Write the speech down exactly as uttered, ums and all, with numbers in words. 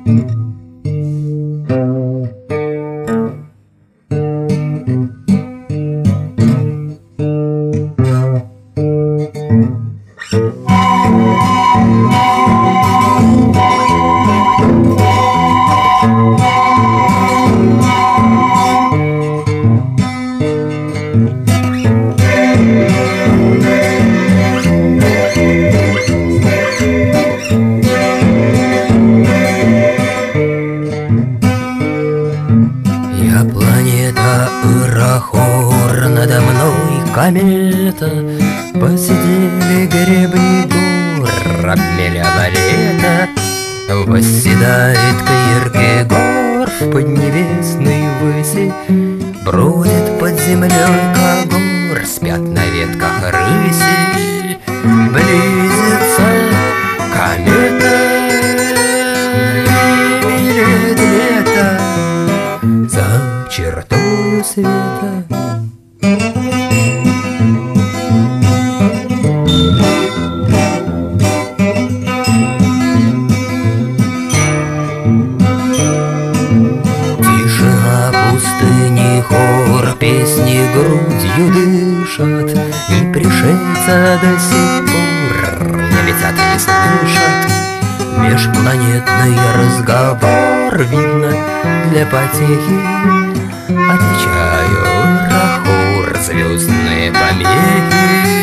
Я планета Ирахор, надо мной комета. Посидели гребни гор, обмеля балета. Восседает Киркегор в поднебесной выси. Бродит под землей когор, спят на ветках рыси. Близится комета, и милеет лето за чертою света. Тишина пустыни, хор песни грудью дышат, и пришельца до сих пор не летят, не слышат. Межпланетный разговор, видно, для потехи. Отвечаю, Рахур, звездные помехи.